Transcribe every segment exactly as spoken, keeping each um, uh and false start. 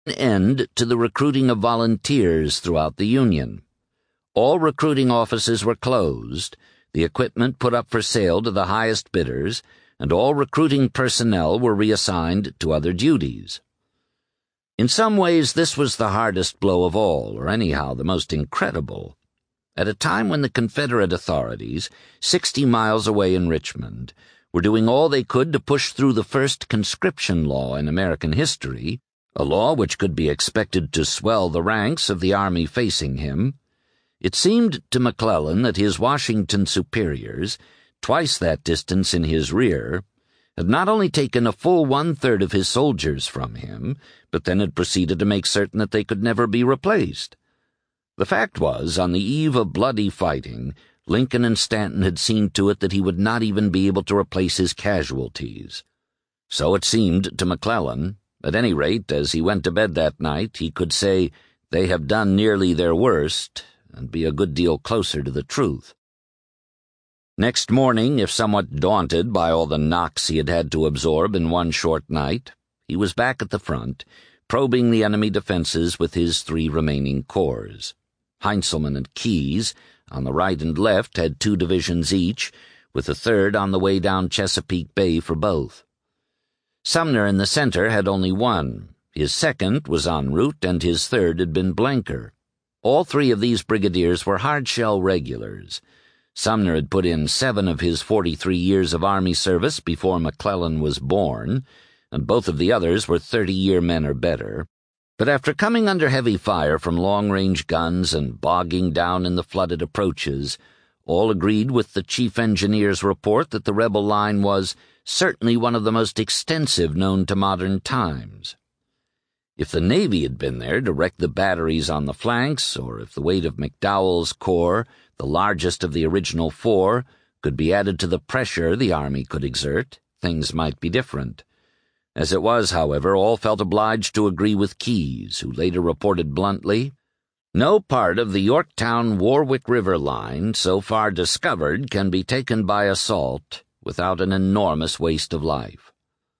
an end to the recruiting of volunteers throughout the Union. All recruiting offices were closed, the equipment put up for sale to the highest bidders, and all recruiting personnel were reassigned to other duties. In some ways, this was the hardest blow of all, or anyhow the most incredible. At a time when the Confederate authorities, sixty miles away in Richmond, were doing all they could to push through the first conscription law in American history, a law which could be expected to swell the ranks of the army facing him, it seemed to McClellan that his Washington superiors, twice that distance in his rear, had not only taken a full one-third of his soldiers from him, but then had proceeded to make certain that they could never be replaced. The fact was, on the eve of bloody fighting, Lincoln and Stanton had seen to it that he would not even be able to replace his casualties. So it seemed to McClellan. At any rate, as he went to bed that night, he could say, "They have done nearly their worst," and be a good deal closer to the truth. Next morning, if somewhat daunted by all the knocks he had had to absorb in one short night, he was back at the front, probing the enemy defenses with his three remaining corps. Heintzelman and Keyes, on the right and left, had two divisions each, with a third on the way down Chesapeake Bay for both. Sumner in the center had only one. His second was en route, and his third had been Blenker. All three of these brigadiers were hard-shell regulars. Sumner had put in seven of his forty-three years of Army service before McClellan was born, and both of the others were thirty-year men or better. But after coming under heavy fire from long-range guns and bogging down in the flooded approaches, all agreed with the chief engineer's report that the rebel line was certainly one of the most extensive known to modern times. If the Navy had been there to wreck the batteries on the flanks, or if the weight of McDowell's corps, the largest of the original four, could be added to the pressure the Army could exert, things might be different. As it was, however, all felt obliged to agree with Keyes, who later reported bluntly, "No part of the Yorktown-Warwick River line so far discovered can be taken by assault without an enormous waste of life."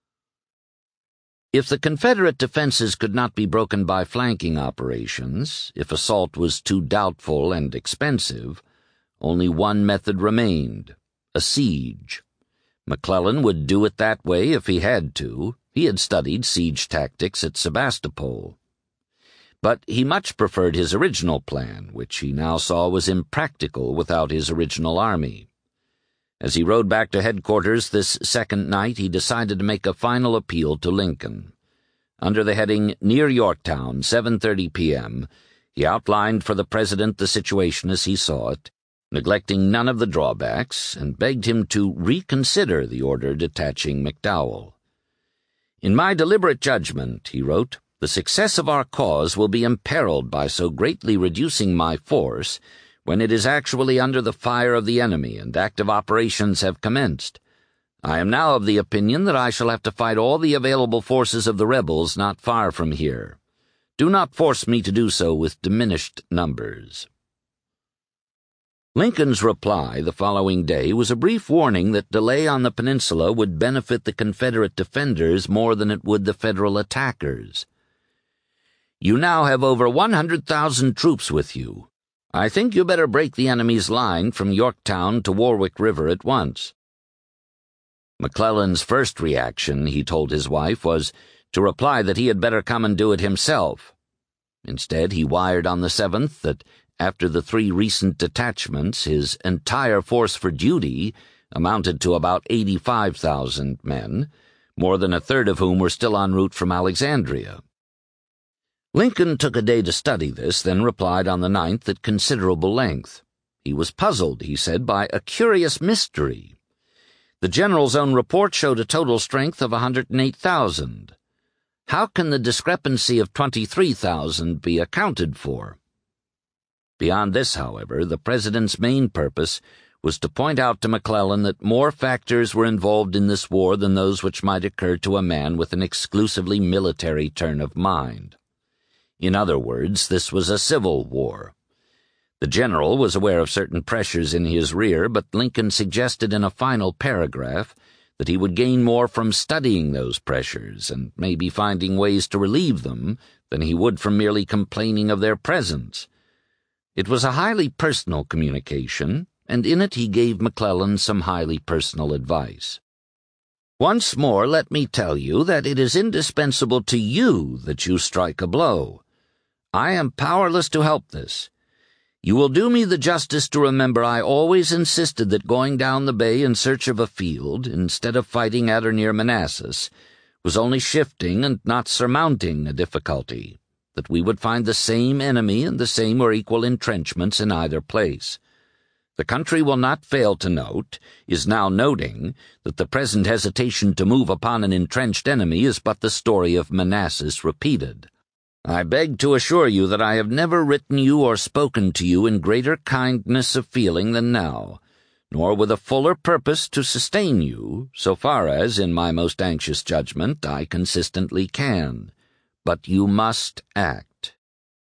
If the Confederate defenses could not be broken by flanking operations, if assault was too doubtful and expensive, only one method remained: a siege. McClellan would do it that way if he had to. He had studied siege tactics at Sebastopol. But he much preferred his original plan, which he now saw was impractical without his original army. As he rode back to headquarters this second night, he decided to make a final appeal to Lincoln. Under the heading "Near Yorktown, seven thirty p m, he outlined for the President the situation as he saw it, neglecting none of the drawbacks, and begged him to reconsider the order detaching McDowell. "In my deliberate judgment," he wrote, "the success of our cause will be imperiled by so greatly reducing my force when it is actually under the fire of the enemy and active operations have commenced. I am now of the opinion that I shall have to fight all the available forces of the rebels not far from here. Do not force me to do so with diminished numbers." Lincoln's reply the following day was a brief warning that delay on the peninsula would benefit the Confederate defenders more than it would the Federal attackers. "You now have over one hundred thousand troops with you. I think you better break the enemy's line from Yorktown to Warwick River at once." McClellan's first reaction, he told his wife, was to reply that he had better come and do it himself. Instead, he wired on the seventh that, after the three recent detachments, his entire force for duty amounted to about eighty-five thousand men, more than a third of whom were still en route from Alexandria. Lincoln took a day to study this, then replied on the ninth at considerable length. He was puzzled, he said, by a curious mystery. The general's own report showed a total strength of one hundred eight thousand. How can the discrepancy of twenty-three thousand be accounted for? Beyond this, however, the President's main purpose was to point out to McClellan that more factors were involved in this war than those which might occur to a man with an exclusively military turn of mind. In other words, this was a civil war. The general was aware of certain pressures in his rear, but Lincoln suggested in a final paragraph that he would gain more from studying those pressures and maybe finding ways to relieve them than he would from merely complaining of their presence. It was a highly personal communication, and in it he gave McClellan some highly personal advice. "Once more let me tell you that it is indispensable to you that you strike a blow. I am powerless to help this. You will do me the justice to remember I always insisted that going down the bay in search of a field, instead of fighting at or near Manassas, was only shifting and not surmounting a difficulty, that we would find the same enemy and the same or equal entrenchments in either place. The country will not fail to note, is now noting, that the present hesitation to move upon an entrenched enemy is but the story of Manassas repeated. I beg to assure you that I have never written you or spoken to you in greater kindness of feeling than now, nor with a fuller purpose to sustain you, so far as, in my most anxious judgment, I consistently can. But you must act."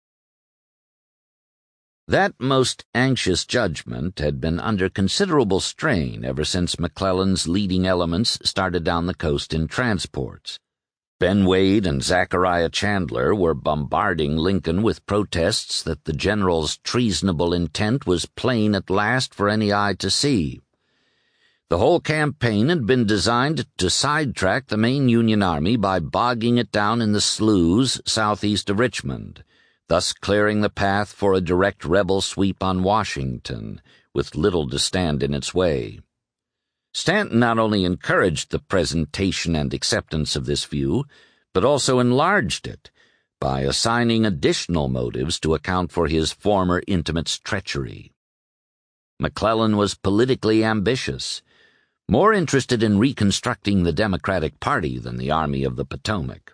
That most anxious judgment had been under considerable strain ever since McClellan's leading elements started down the coast in transports. Ben Wade and Zachariah Chandler were bombarding Lincoln with protests that the general's treasonable intent was plain at last for any eye to see. The whole campaign had been designed to sidetrack the main Union army by bogging it down in the sloughs southeast of Richmond, thus clearing the path for a direct rebel sweep on Washington, with little to stand in its way. Stanton not only encouraged the presentation and acceptance of this view, but also enlarged it by assigning additional motives to account for his former intimate's treachery. McClellan was politically ambitious, more interested in reconstructing the Democratic Party than the Army of the Potomac.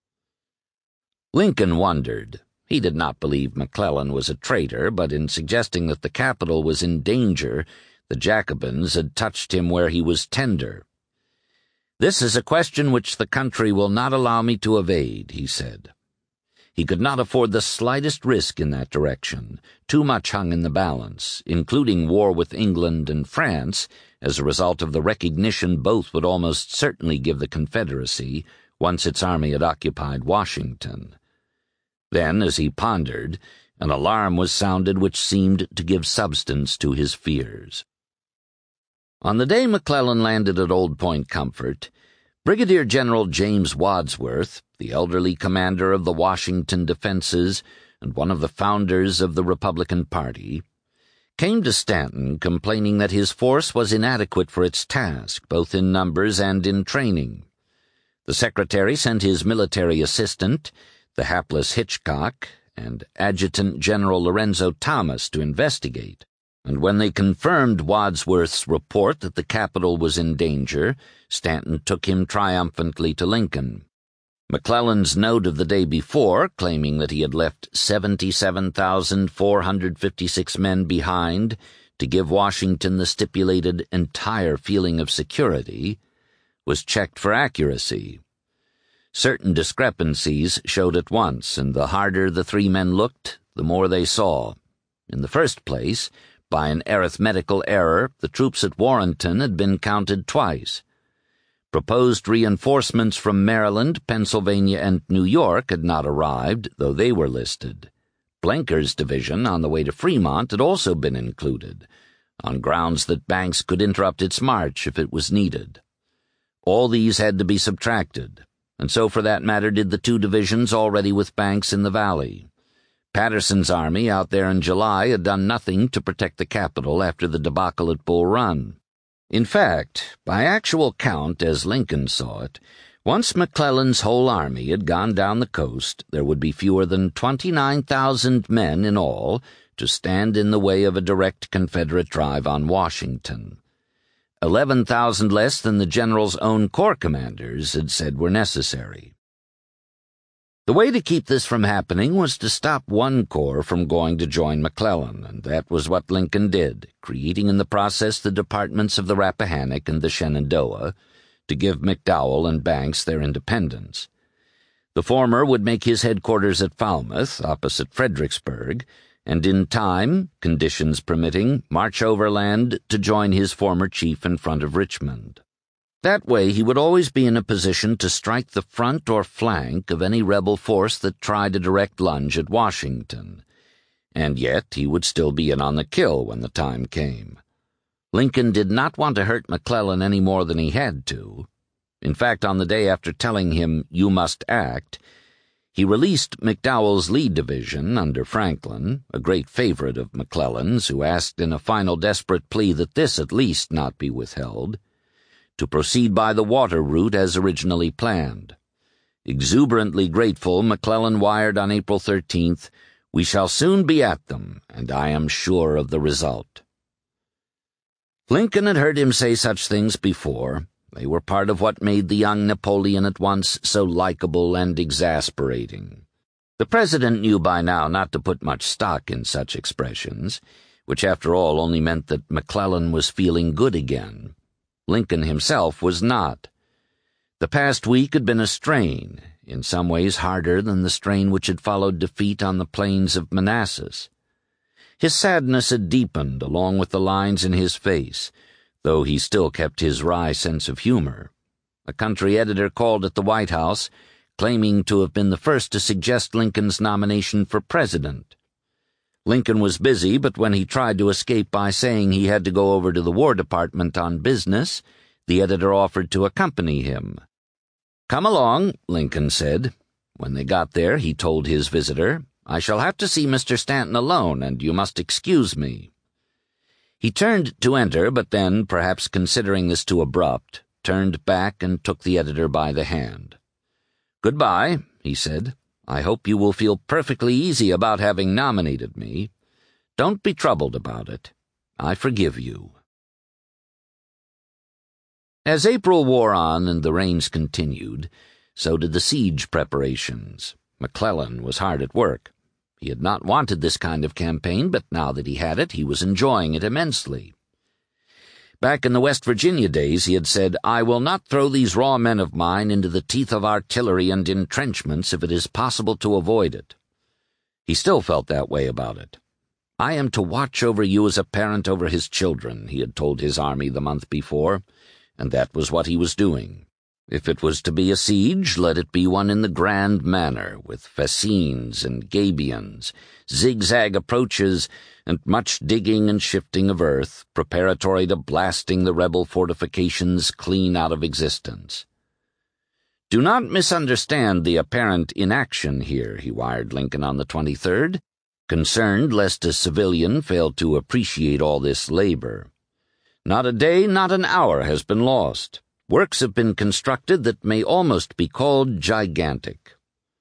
Lincoln wondered. He did not believe McClellan was a traitor, but in suggesting that the capital was in danger, the Jacobins had touched him where he was tender. "This is a question which the country will not allow me to evade," he said. He could not afford the slightest risk in that direction. Too much hung in the balance, including war with England and France, as a result of the recognition both would almost certainly give the Confederacy once its army had occupied Washington. Then, as he pondered, an alarm was sounded which seemed to give substance to his fears. On the day McClellan landed at Old Point Comfort, Brigadier General James Wadsworth, the elderly commander of the Washington defenses and one of the founders of the Republican Party, came to Stanton complaining that his force was inadequate for its task, both in numbers and in training. The secretary sent his military assistant, the hapless Hitchcock, and Adjutant General Lorenzo Thomas to investigate, and when they confirmed Wadsworth's report that the capital was in danger, Stanton took him triumphantly to Lincoln. McClellan's note of the day before, claiming that he had left seventy-seven thousand four hundred fifty-six men behind to give Washington the stipulated entire feeling of security, was checked for accuracy. Certain discrepancies showed at once, and the harder the three men looked, the more they saw. In the first place, by an arithmetical error, the troops at Warrenton had been counted twice. Proposed reinforcements from Maryland, Pennsylvania, and New York had not arrived, though they were listed. Blenker's division on the way to Fremont had also been included, on grounds that Banks could interrupt its march if it was needed. All these had to be subtracted, and so for that matter did the two divisions already with Banks in the valley. Patterson's army out there in July had done nothing to protect the capital after the debacle at Bull Run. In fact, by actual count, as Lincoln saw it, once McClellan's whole army had gone down the coast, there would be fewer than twenty-nine thousand men in all to stand in the way of a direct Confederate drive on Washington. Eleven thousand less than the general's own corps commanders had said were necessary. The way to keep this from happening was to stop one corps from going to join McClellan, and that was what Lincoln did, creating in the process the departments of the Rappahannock and the Shenandoah, to give McDowell and Banks their independence. The former would make his headquarters at Falmouth, opposite Fredericksburg, and in time, conditions permitting, march overland to join his former chief in front of Richmond. That way he would always be in a position to strike the front or flank of any rebel force that tried a direct lunge at Washington. And yet he would still be in on the kill when the time came. Lincoln did not want to hurt McClellan any more than he had to. In fact, on the day after telling him, "You must act," he released McDowell's Lee Division under Franklin, a great favorite of McClellan's, who asked in a final desperate plea that this at least not be withheld, to proceed by the water route as originally planned. Exuberantly grateful, McClellan wired on April thirteenth, "We shall soon be at them, and I am sure of the result." Lincoln had heard him say such things before. They were part of what made the young Napoleon at once so likable and exasperating. The president knew by now not to put much stock in such expressions, which after all only meant that McClellan was feeling good again. Lincoln himself was not. The past week had been a strain, in some ways harder than the strain which had followed defeat on the plains of Manassas. His sadness had deepened along with the lines in his face, though he still kept his wry sense of humor. A country editor called at the White House, claiming to have been the first to suggest Lincoln's nomination for president. Lincoln was busy, but when he tried to escape by saying he had to go over to the War Department on business, the editor offered to accompany him. "Come along," Lincoln said. When they got there, he told his visitor, "I shall have to see Mister Stanton alone, and you must excuse me." He turned to enter, but then, perhaps considering this too abrupt, turned back and took the editor by the hand. "Goodbye," he said. "I hope you will feel perfectly easy about having nominated me. Don't be troubled about it. I forgive you." As April wore on and the rains continued, so did the siege preparations. McClellan was hard at work. He had not wanted this kind of campaign, but now that he had it, he was enjoying it immensely. Back in the West Virginia days, he had said, "I will not throw these raw men of mine into the teeth of artillery and entrenchments if it is possible to avoid it." He still felt that way about it. "I am to watch over you as a parent over his children," he had told his army the month before, and that was what he was doing. If it was to be a siege, let it be one in the grand manner, with fascines and gabions, zigzag approaches, and much digging and shifting of earth, preparatory to blasting the rebel fortifications clean out of existence. "Do not misunderstand the apparent inaction here," he wired Lincoln on the twenty-third, concerned lest a civilian fail to appreciate all this labor. "Not a day, not an hour has been lost. Works have been constructed that may almost be called gigantic."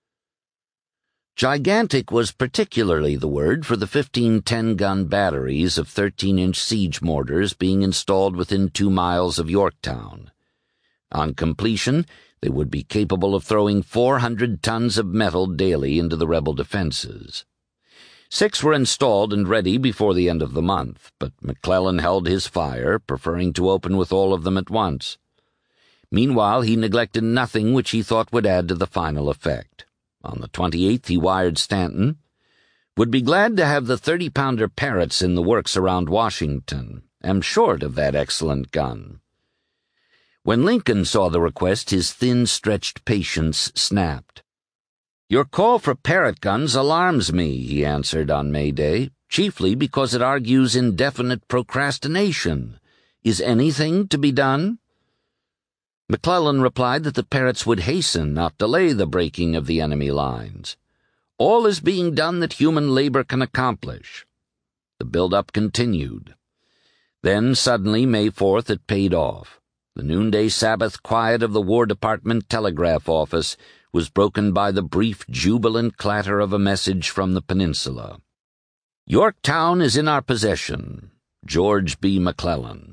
Gigantic was particularly the word for the fifteen ten-gun batteries of thirteen-inch siege mortars being installed within two miles of Yorktown. On completion, they would be capable of throwing four hundred tons of metal daily into the rebel defenses. Six were installed and ready before the end of the month, but McClellan held his fire, preferring to open with all of them at once. Meanwhile, he neglected nothing which he thought would add to the final effect. On the twenty-eighth, he wired Stanton, "Would be glad to have the thirty-pounder Parrotts in the works around Washington. Am short of that excellent gun." When Lincoln saw the request, his thin-stretched patience snapped. "Your call for Parrott guns alarms me," he answered on May Day, "chiefly because it argues indefinite procrastination. Is anything to be done?" McClellan replied that the Parrotts would hasten, not delay, the breaking of the enemy lines. "All is being done that human labor can accomplish." The build-up continued. Then, suddenly, May fourth, it paid off. The noonday Sabbath quiet of the War Department telegraph office was broken by the brief, jubilant clatter of a message from the peninsula. "Yorktown is in our possession. George B. McClellan."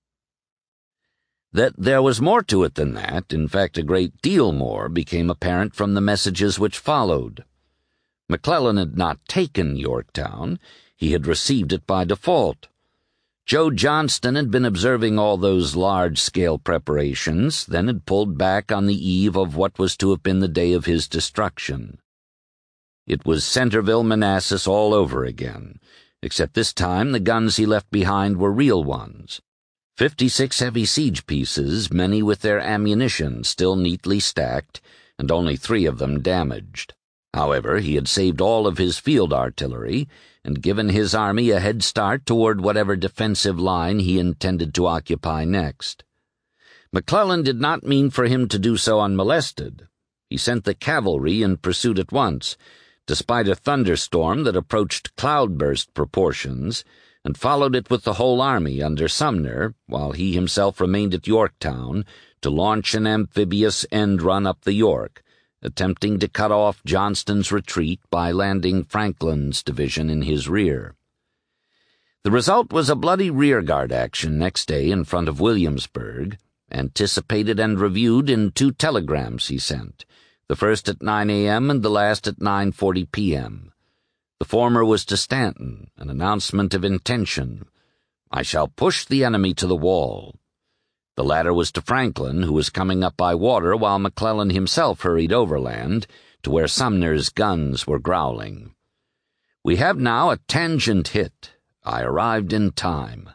That there was more to it than that, in fact a great deal more, became apparent from the messages which followed. McClellan had not taken Yorktown, he had received it by default. Joe Johnston had been observing all those large-scale preparations, then had pulled back on the eve of what was to have been the day of his destruction. It was Centerville, Manassas all over again, except this time the guns he left behind were real ones. Fifty-six heavy siege pieces, many with their ammunition still neatly stacked, and only three of them damaged. However, he had saved all of his field artillery and given his army a head start toward whatever defensive line he intended to occupy next. McClellan did not mean for him to do so unmolested. He sent the cavalry in pursuit at once, despite a thunderstorm that approached cloudburst proportions, and followed it with the whole army under Sumner, while he himself remained at Yorktown to launch an amphibious end run up the York, attempting to cut off Johnston's retreat by landing Franklin's division in his rear. The result was a bloody rearguard action next day in front of Williamsburg, anticipated and reviewed in two telegrams he sent, the first at nine a.m. and the last at nine forty p.m. The former was to Stanton, an announcement of intention. "I shall push the enemy to the wall." The latter was to Franklin, who was coming up by water while McClellan himself hurried overland to where Sumner's guns were growling. "We have now a tangent hit. I arrived in time."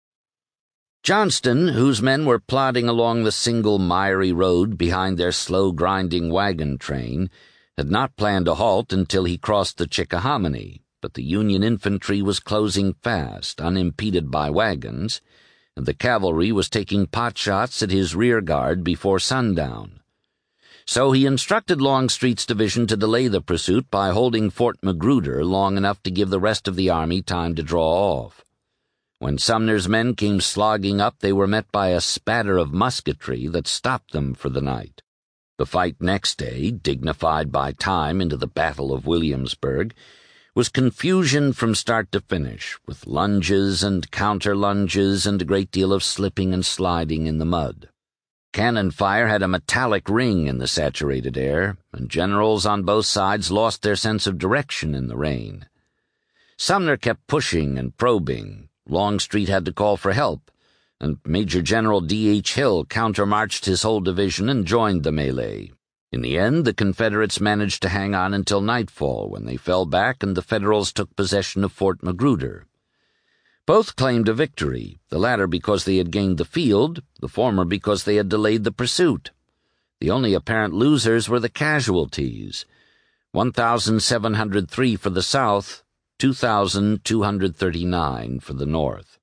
Johnston, whose men were plodding along the single miry road behind their slow-grinding wagon train, had not planned a halt until he crossed the Chickahominy, but the Union infantry was closing fast, unimpeded by wagons, and the cavalry was taking potshots at his rear guard before sundown. So he instructed Longstreet's division to delay the pursuit by holding Fort Magruder long enough to give the rest of the army time to draw off. When Sumner's men came slogging up, they were met by a spatter of musketry that stopped them for the night. The fight next day, dignified by time into the Battle of Williamsburg, was confusion from start to finish, with lunges and counter-lunges and a great deal of slipping and sliding in the mud. Cannon fire had a metallic ring in the saturated air, and generals on both sides lost their sense of direction in the rain. Sumner kept pushing and probing. Longstreet had to call for help, and Major General D H Hill countermarched his whole division and joined the melee. In the end, the Confederates managed to hang on until nightfall, when they fell back and the Federals took possession of Fort Magruder. Both claimed a victory, the latter because they had gained the field, the former because they had delayed the pursuit. The only apparent losers were the casualties: one thousand seven hundred three for the South, two thousand two hundred thirty-nine for the North.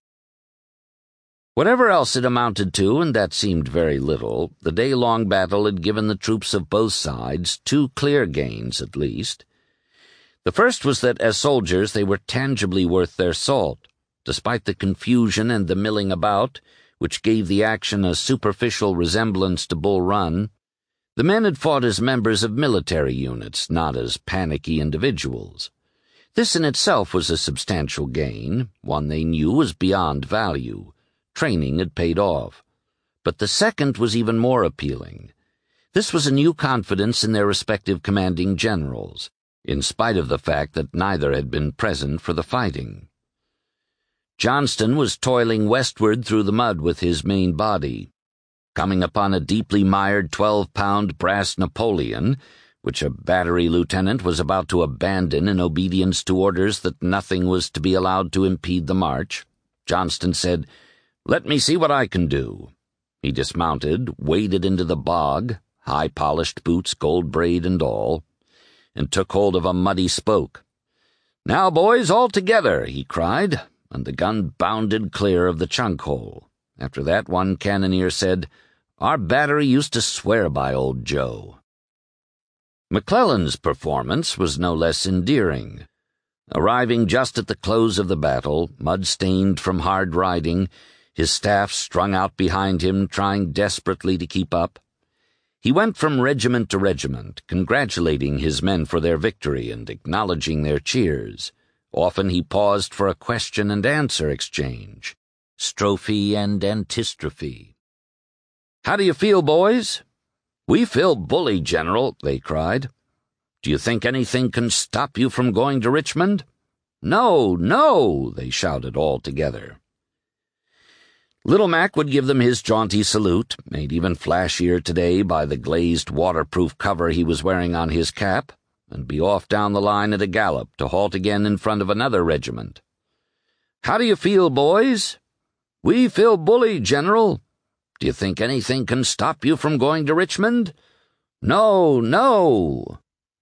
Whatever else it amounted to, and that seemed very little, the day-long battle had given the troops of both sides two clear gains at least. The first was that as soldiers they were tangibly worth their salt, despite the confusion and the milling about, which gave the action a superficial resemblance to Bull Run. The men had fought as members of military units, not as panicky individuals. This in itself was a substantial gain, one they knew was beyond value. Training had paid off. But the second was even more appealing. This was a new confidence in their respective commanding generals, in spite of the fact that neither had been present for the fighting. Johnston was toiling westward through the mud with his main body. Coming upon a deeply mired twelve-pound brass Napoleon, which a battery lieutenant was about to abandon in obedience to orders that nothing was to be allowed to impede the march, Johnston said, "Let me see what I can do." He dismounted, waded into the bog, high-polished boots, gold braid and all, and took hold of a muddy spoke. "Now, boys, all together," he cried, and the gun bounded clear of the chunk hole. After that, one cannoneer said, "Our battery used to swear by old Joe." McClellan's performance was no less endearing. Arriving just at the close of the battle, mud-stained from hard riding, his staff strung out behind him, trying desperately to keep up, he went from regiment to regiment, congratulating his men for their victory and acknowledging their cheers. Often he paused for a question-and-answer exchange, strophe and antistrophe. "How do you feel, boys?" "We feel bully, General," they cried. "Do you think anything can stop you from going to Richmond?" "No, no," they shouted all together. Little Mac would give them his jaunty salute, made even flashier today by the glazed waterproof cover he was wearing on his cap, and be off down the line at a gallop to halt again in front of another regiment. "How do you feel, boys?" "We feel bully, General. Do you think anything can stop you from going to Richmond?" "No, no."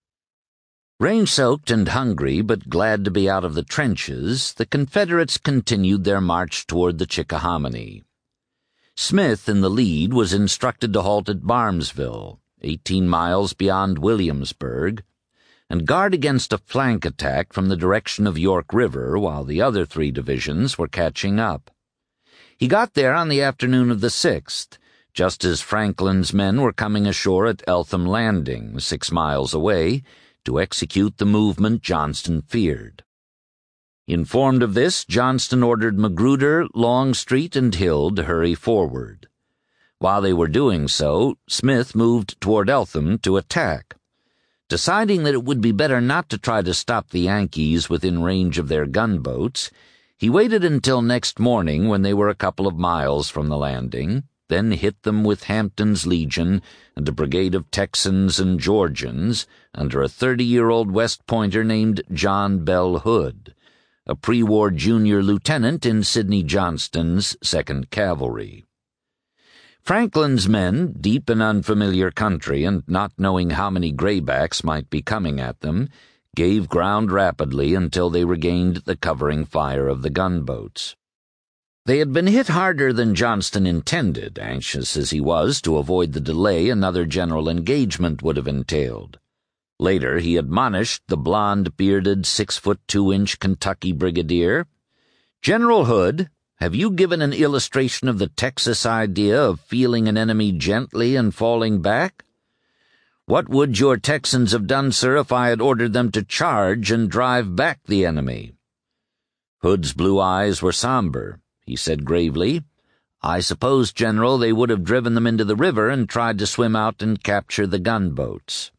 Rain-soaked and hungry, but glad to be out of the trenches, the Confederates continued their march toward the Chickahominy. Smith, in the lead, was instructed to halt at Barnesville, eighteen miles beyond Williamsburg, and guard against a flank attack from the direction of York River while the other three divisions were catching up. He got there on the afternoon of the sixth, just as Franklin's men were coming ashore at Eltham Landing, six miles away, to execute the movement Johnston feared. Informed of this, Johnston ordered Magruder, Longstreet, and Hill to hurry forward. While they were doing so, Smith moved toward Eltham to attack. Deciding that it would be better not to try to stop the Yankees within range of their gunboats, he waited until next morning when they were a couple of miles from the landing, then hit them with Hampton's Legion and a brigade of Texans and Georgians under a thirty-year-old West Pointer named John Bell Hood, a pre-war junior lieutenant in Sidney Johnston's Second Cavalry. Franklin's men, deep in unfamiliar country and not knowing how many graybacks might be coming at them, gave ground rapidly until they regained the covering fire of the gunboats. They had been hit harder than Johnston intended, anxious as he was to avoid the delay another general engagement would have entailed. Later he admonished the blond-bearded, six-foot-two-inch Kentucky brigadier, "General Hood, have you given an illustration of the Texas idea of feeling an enemy gently and falling back? What would your Texans have done, sir, if I had ordered them to charge and drive back the enemy?" Hood's blue eyes were somber. He said gravely, "I suppose, General, they would have driven them into the river and tried to swim out and capture the gunboats."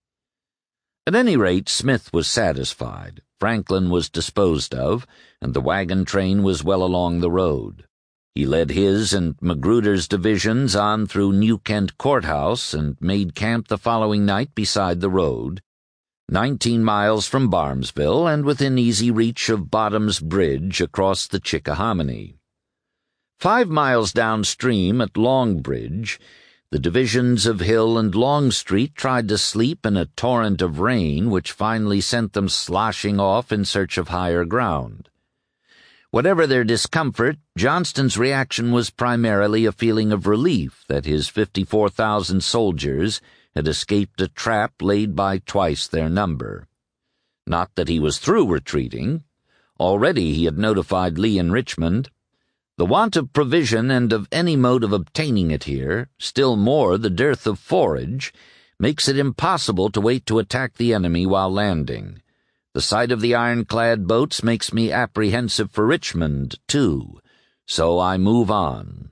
At any rate, Smith was satisfied. Franklin was disposed of, and the wagon train was well along the road. He led his and Magruder's divisions on through New Kent Courthouse and made camp the following night beside the road, nineteen miles from Barnesville and within easy reach of Bottom's Bridge across the Chickahominy. Five miles downstream at Long Bridge, the divisions of Hill and Longstreet tried to sleep in a torrent of rain which finally sent them sloshing off in search of higher ground. Whatever their discomfort, Johnston's reaction was primarily a feeling of relief that his fifty-four thousand soldiers had escaped a trap laid by twice their number. Not that he was through retreating. Already he had notified Lee in Richmond. The want of provision and of any mode of obtaining it here, still more the dearth of forage, makes it impossible to wait to attack the enemy while landing. The sight of the ironclad boats makes me apprehensive for Richmond, too, so I move on.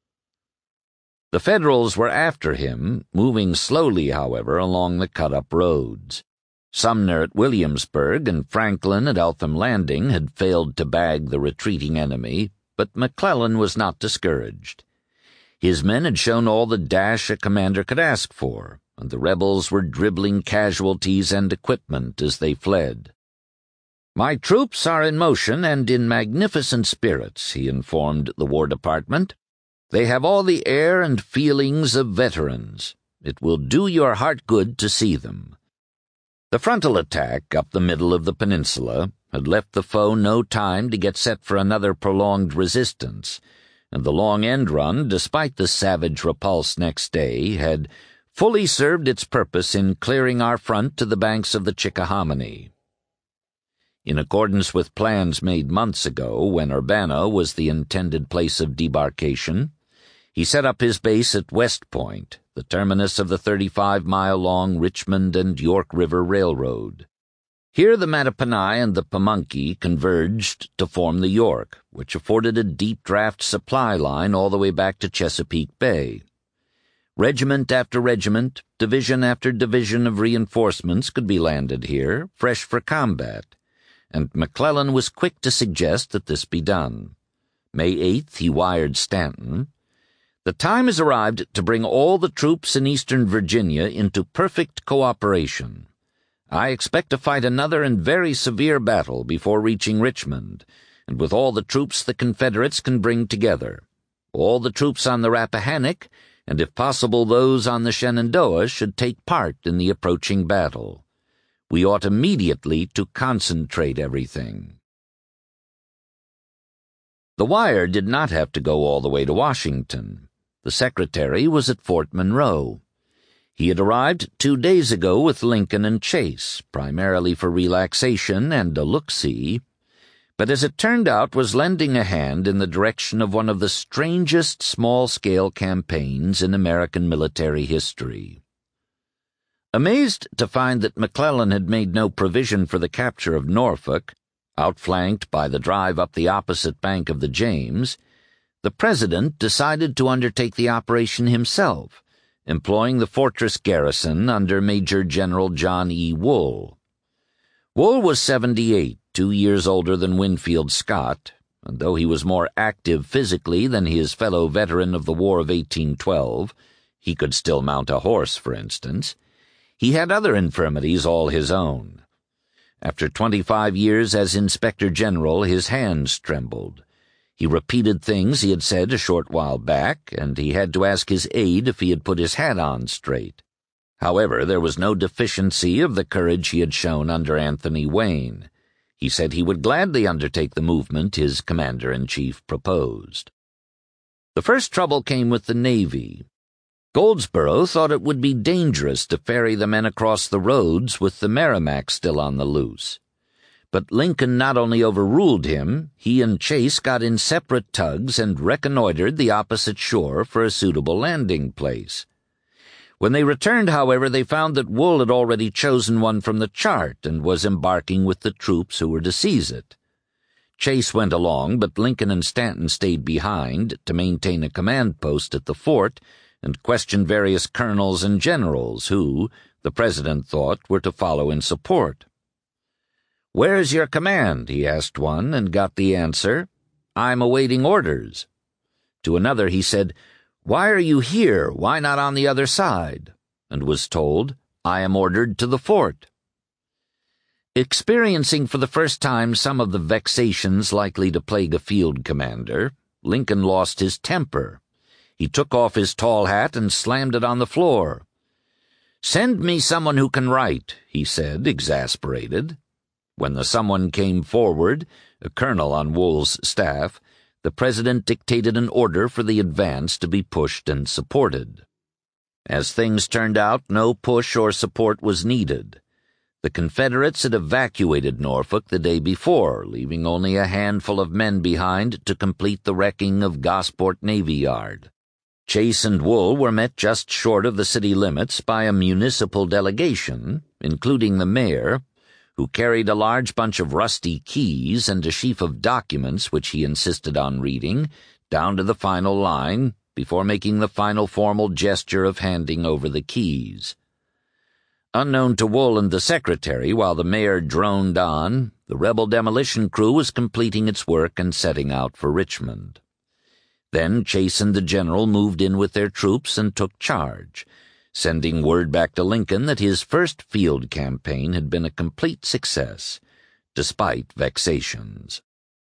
The Federals were after him, moving slowly, however, along the cut-up roads. Sumner at Williamsburg and Franklin at Eltham Landing had failed to bag the retreating enemy, but McClellan was not discouraged. His men had shown all the dash a commander could ask for, and the rebels were dribbling casualties and equipment as they fled. "My troops are in motion and in magnificent spirits," he informed the War Department. "They have all the air and feelings of veterans. It will do your heart good to see them." The frontal attack up the middle of the peninsula had left the foe no time to get set for another prolonged resistance, and the long end run, despite the savage repulse next day, had fully served its purpose in clearing our front to the banks of the Chickahominy. In accordance with plans made months ago, when Urbana was the intended place of debarkation, he set up his base at West Point, the terminus of the thirty-five mile long Richmond and York River Railroad. Here the Mattapony and the Pamunkey converged to form the York, which afforded a deep-draft supply line all the way back to Chesapeake Bay. Regiment after regiment, division after division of reinforcements could be landed here, fresh for combat, and McClellan was quick to suggest that this be done. May eighth he wired Stanton, "The time has arrived to bring all the troops in eastern Virginia into perfect cooperation. I expect to fight another and very severe battle before reaching Richmond, and with all the troops the Confederates can bring together. All the troops on the Rappahannock, and if possible those on the Shenandoah, should take part in the approaching battle. We ought immediately to concentrate everything." The wire did not have to go all the way to Washington. The Secretary was at Fort Monroe. He had arrived two days ago with Lincoln and Chase, primarily for relaxation and a look-see, but as it turned out was lending a hand in the direction of one of the strangest small-scale campaigns in American military history. Amazed to find that McClellan had made no provision for the capture of Norfolk, outflanked by the drive up the opposite bank of the James, the President decided to undertake the operation himself, employing the fortress garrison under Major General John E. Wool. Wool was seventy-eight, two years older than Winfield Scott, and though he was more active physically than his fellow veteran of the War of eighteen twelve, he could still mount a horse, for instance, he had other infirmities all his own. After twenty-five years as Inspector General, his hands trembled. He repeated things he had said a short while back, and he had to ask his aide if he had put his hat on straight. However, there was no deficiency of the courage he had shown under Anthony Wayne. He said he would gladly undertake the movement his commander-in-chief proposed. The first trouble came with the Navy. Goldsborough thought it would be dangerous to ferry the men across the roads with the Merrimac still on the loose. But Lincoln not only overruled him, he and Chase got in separate tugs and reconnoitered the opposite shore for a suitable landing place. When they returned, however, they found that Wool had already chosen one from the chart and was embarking with the troops who were to seize it. Chase went along, but Lincoln and Stanton stayed behind to maintain a command post at the fort and question various colonels and generals who, the President thought, were to follow in support. "Where's your command?" he asked one, and got the answer, "I'm awaiting orders." To another he said, "Why are you here? Why not on the other side?" and was told, "I am ordered to the fort." Experiencing for the first time some of the vexations likely to plague a field commander, Lincoln lost his temper. He took off his tall hat and slammed it on the floor. "Send me someone who can write," he said, exasperated. When the someone came forward, a colonel on Wool's staff, the President dictated an order for the advance to be pushed and supported. As things turned out, no push or support was needed. The Confederates had evacuated Norfolk the day before, leaving only a handful of men behind to complete the wrecking of Gosport Navy Yard. Chase and Wool were met just short of the city limits by a municipal delegation, including the mayor, who carried a large bunch of rusty keys and a sheaf of documents which he insisted on reading, down to the final line, before making the final formal gesture of handing over the keys. Unknown to Wool and the secretary, while the mayor droned on, the rebel demolition crew was completing its work and setting out for Richmond. Then Chase and the general moved in with their troops and took charge, sending word back to Lincoln that his first field campaign had been a complete success, despite vexations.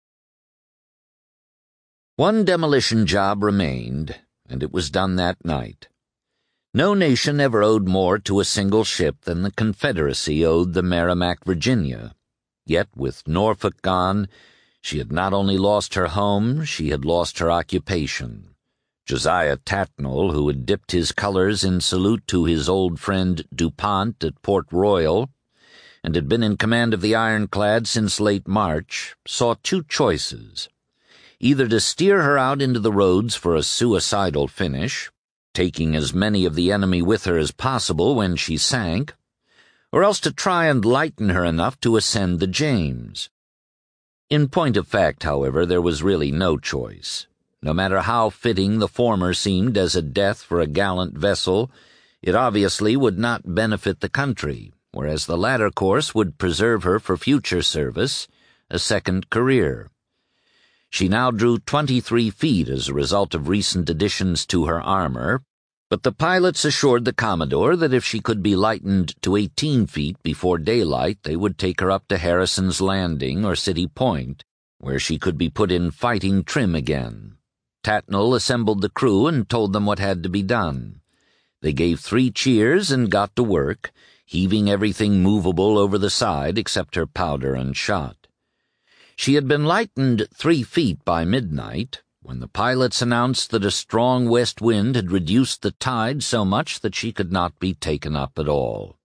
One demolition job remained, and it was done that night. No nation ever owed more to a single ship than the Confederacy owed the Merrimac, Virginia. Yet, with Norfolk gone, she had not only lost her home, she had lost her occupation. Josiah Tatnall, who had dipped his colors in salute to his old friend DuPont at Port Royal, and had been in command of the ironclad since late March, saw two choices: either to steer her out into the roads for a suicidal finish, taking as many of the enemy with her as possible when she sank, or else to try and lighten her enough to ascend the James. In point of fact, however, there was really no choice. No matter how fitting the former seemed as a death for a gallant vessel, it obviously would not benefit the country, whereas the latter course would preserve her for future service, a second career. She now drew twenty-three feet as a result of recent additions to her armor, but the pilots assured the Commodore that if she could be lightened to eighteen feet before daylight, they would take her up to Harrison's Landing or City Point, where she could be put in fighting trim again. Tattnall assembled the crew and told them what had to be done. They gave three cheers and got to work, heaving everything movable over the side except her powder and shot. She had been lightened three feet by midnight, when the pilots announced that a strong west wind had reduced the tide so much that she could not be taken up at all.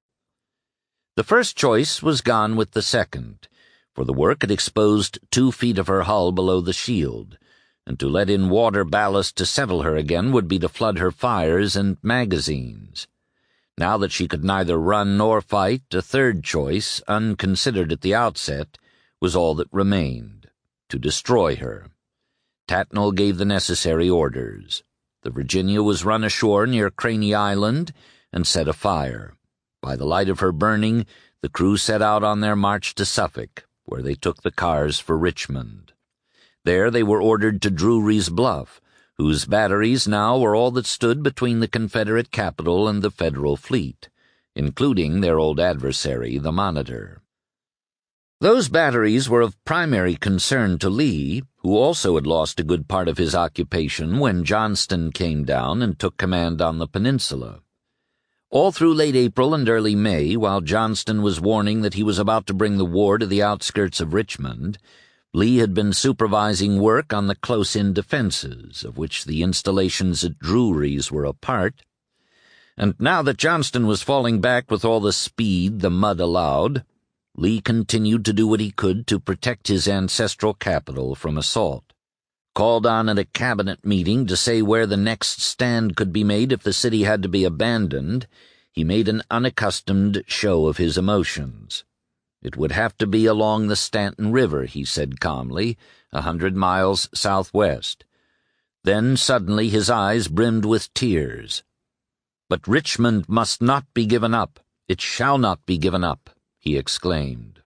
The first choice was gone with the second, for the work had exposed two feet of her hull below the shield, and to let in water ballast to settle her again would be to flood her fires and magazines. Now that she could neither run nor fight, a third choice, unconsidered at the outset, was all that remained, to destroy her. Tattnall gave the necessary orders. The Virginia was run ashore near Craney Island and set afire. By the light of her burning, the crew set out on their march to Suffolk, where they took the cars for Richmond. There they were ordered to Drury's Bluff, whose batteries now were all that stood between the Confederate capital and the Federal fleet, including their old adversary, the Monitor. Those batteries were of primary concern to Lee, who also had lost a good part of his occupation when Johnston came down and took command on the peninsula. All through late April and early May, while Johnston was warning that he was about to bring the war to the outskirts of Richmond, Lee had been supervising work on the close-in defenses, of which the installations at Drury's were a part. And now that Johnston was falling back with all the speed the mud allowed, Lee continued to do what he could to protect his ancestral capital from assault. Called on at a cabinet meeting to say where the next stand could be made if the city had to be abandoned, he made an unaccustomed show of his emotions. It would have to be along the Stanton River, he said calmly, a hundred miles southwest. Then suddenly his eyes brimmed with tears. "But Richmond must not be given up. It shall not be given up," he exclaimed.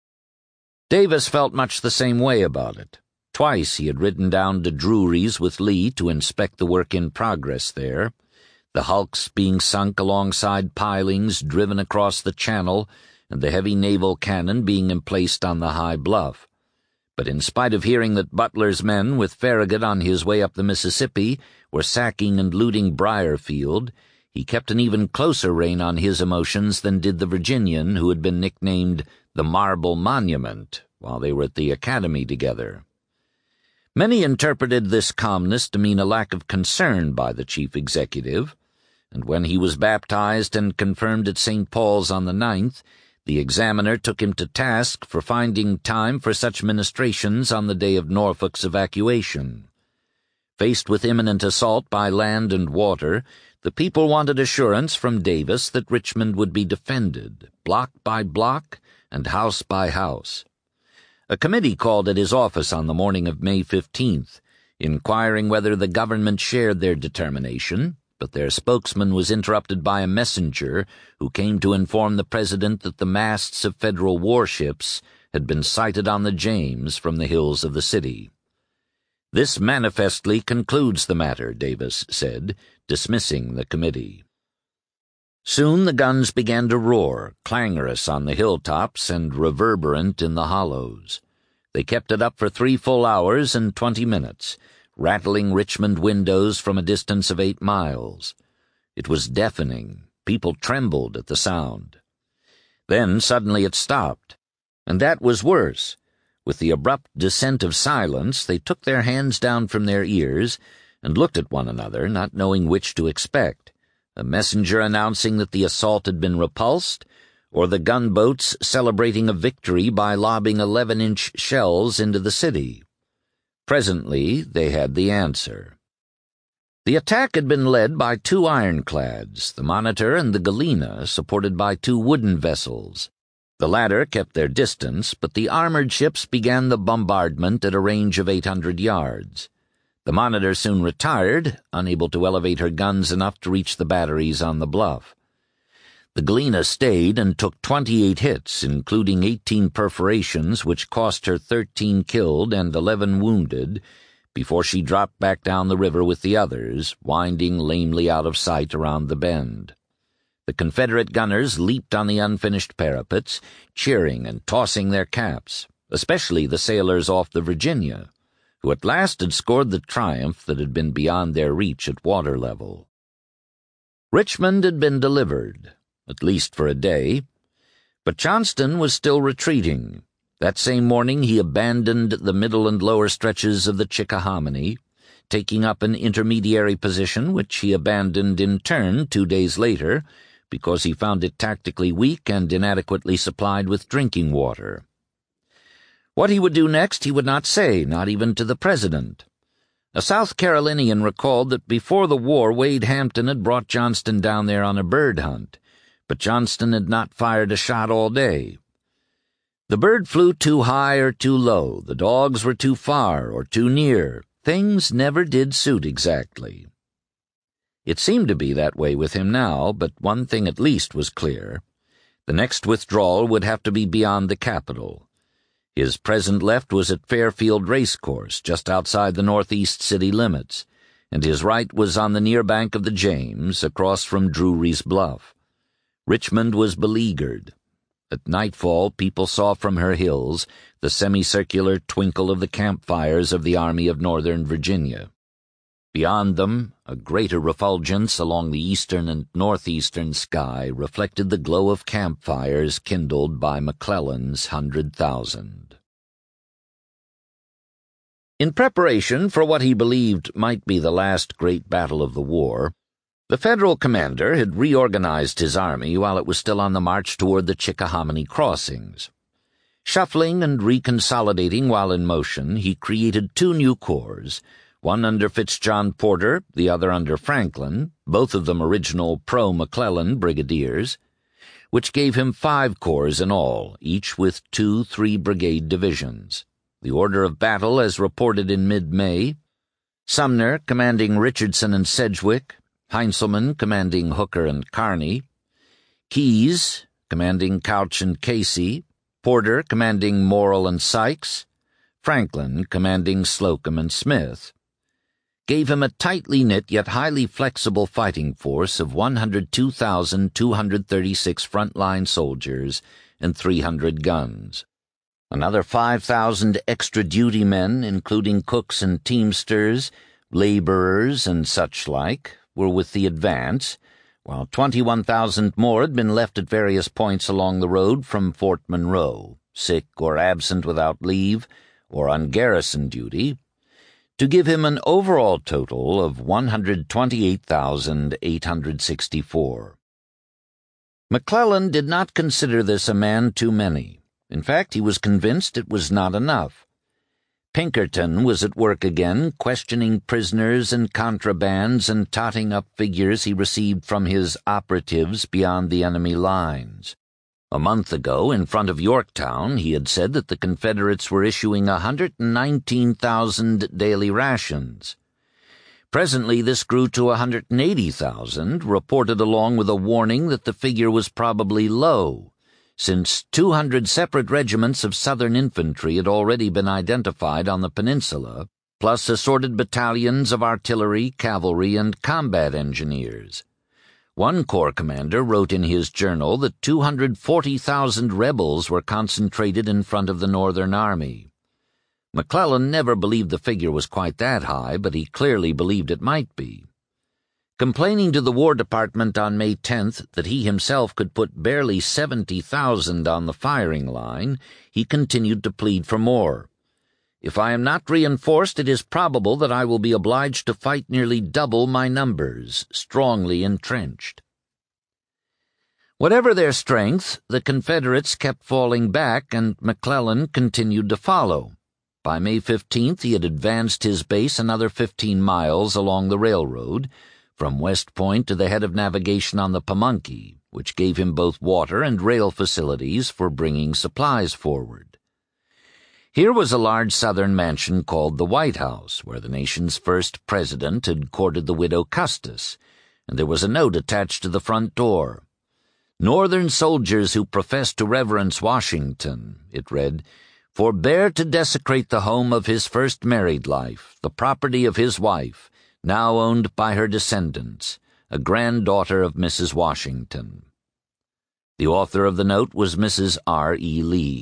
Davis felt much the same way about it. Twice he had ridden down to Drury's with Lee to inspect the work in progress there, the hulks being sunk alongside pilings driven across the channel, and the heavy naval cannon being emplaced on the high bluff. But in spite of hearing that Butler's men, with Farragut on his way up the Mississippi, were sacking and looting Briarfield, he kept an even closer rein on his emotions than did the Virginian who had been nicknamed the Marble Monument while they were at the academy together. Many interpreted this calmness to mean a lack of concern by the chief executive, and when he was baptized and confirmed at Saint Paul's on the ninth, the examiner took him to task for finding time for such ministrations on the day of Norfolk's evacuation. Faced with imminent assault by land and water, the people wanted assurance from Davis that Richmond would be defended, block by block and house by house. A committee called at his office on the morning of May fifteenth, inquiring whether the government shared their determination, but their spokesman was interrupted by a messenger who came to inform the president that the masts of Federal warships had been sighted on the James from the hills of the city. "This manifestly concludes the matter," Davis said, dismissing the committee. Soon the guns began to roar, clangorous on the hilltops and reverberant in the hollows. They kept it up for three full hours and twenty minutes, rattling Richmond windows from a distance of eight miles. It was deafening. People trembled at the sound. Then suddenly it stopped, and that was worse. With the abrupt descent of silence, they took their hands down from their ears and looked at one another, not knowing which to expect. A messenger announcing that the assault had been repulsed, or the gunboats celebrating a victory by lobbing eleven-inch shells into the city. Presently they had the answer. The attack had been led by two ironclads, the Monitor and the Galena, supported by two wooden vessels. The latter kept their distance, but the armored ships began the bombardment at a range of eight hundred yards. The Monitor soon retired, unable to elevate her guns enough to reach the batteries on the bluff. The Galena stayed and took twenty-eight hits, including eighteen perforations, which cost her thirteen killed and eleven wounded, before she dropped back down the river with the others, winding lamely out of sight around the bend. The Confederate gunners leaped on the unfinished parapets, cheering and tossing their caps. especially the sailors off the Virginia, who at last had scored the triumph that had been beyond their reach at water level. Richmond had been delivered, at least for a day, but Johnston was still retreating. That same morning he abandoned the middle and lower stretches of the Chickahominy, taking up an intermediary position which he abandoned in turn two days later because he found it tactically weak and inadequately supplied with drinking water. What he would do next he would not say, not even to the President. A South Carolinian recalled that before the war Wade Hampton had brought Johnston down there on a bird hunt, but Johnston had not fired a shot all day. The bird flew too high or too low, the dogs were too far or too near. Things never did suit exactly. It seemed to be that way with him now, but one thing at least was clear. The next withdrawal would have to be beyond the capital. His present left was at Fairfield Racecourse, just outside the northeast city limits, and his right was on the near bank of the James, across from Drury's Bluff. Richmond was beleaguered. At nightfall, people saw from her hills the semicircular twinkle of the campfires of the Army of Northern Virginia. Beyond them, a greater refulgence along the eastern and northeastern sky reflected the glow of campfires kindled by McClellan's hundred thousand. In preparation for what he believed might be the last great battle of the war, the Federal commander had reorganized his army while it was still on the march toward the Chickahominy crossings. Shuffling and reconsolidating while in motion, he created two new corps, one under Fitzjohn Porter, the other under Franklin, both of them original pro-McClellan brigadiers, which gave him five corps in all, each with two three-brigade divisions. The order of battle as reported in mid-May: Sumner commanding Richardson and Sedgwick, Heintzelman commanding Hooker and Kearny, Keyes commanding Couch and Casey, Porter commanding Morrill and Sykes, Franklin commanding Slocum and Smith, gave him a tightly knit yet highly flexible fighting force of one hundred two thousand two hundred thirty-six front-line soldiers and three hundred guns. Another five thousand extra duty men, including cooks and teamsters, laborers, and such like, were with the advance, while twenty-one thousand more had been left at various points along the road from Fort Monroe, sick or absent without leave, or on garrison duty, to give him an overall total of one hundred twenty-eight thousand eight hundred sixty-four. McClellan did not consider this a man too many. In fact, he was convinced it was not enough. Pinkerton was at work again, questioning prisoners and contrabands and totting up figures he received from his operatives beyond the enemy lines. A month ago, in front of Yorktown, he had said that the Confederates were issuing one hundred nineteen thousand daily rations. Presently this grew to one hundred eighty thousand, reported along with a warning that the figure was probably low, since two hundred separate regiments of Southern infantry had already been identified on the peninsula, plus assorted battalions of artillery, cavalry, and combat engineers. One corps commander wrote in his journal that two hundred forty thousand rebels were concentrated in front of the Northern Army. McClellan never believed the figure was quite that high, but he clearly believed it might be. Complaining to the War Department on May tenth that he himself could put barely seventy thousand on the firing line, he continued to plead for more. "If I am not reinforced, it is probable that I will be obliged to fight nearly double my numbers, strongly entrenched." Whatever their strength, the Confederates kept falling back, and McClellan continued to follow. By May fifteenth he had advanced his base another fifteen miles along the railroad, from West Point to the head of navigation on the Pamunkey, which gave him both water and rail facilities for bringing supplies forward. Here was a large Southern mansion called the White House, where the nation's first president had courted the widow Custis, and there was a note attached to the front door. "Northern soldiers who profess to reverence Washington," it read, "forbear to desecrate the home of his first married life, the property of his wife, now owned by her descendants, a granddaughter of Missus Washington." The author of the note was Missus R E Lee.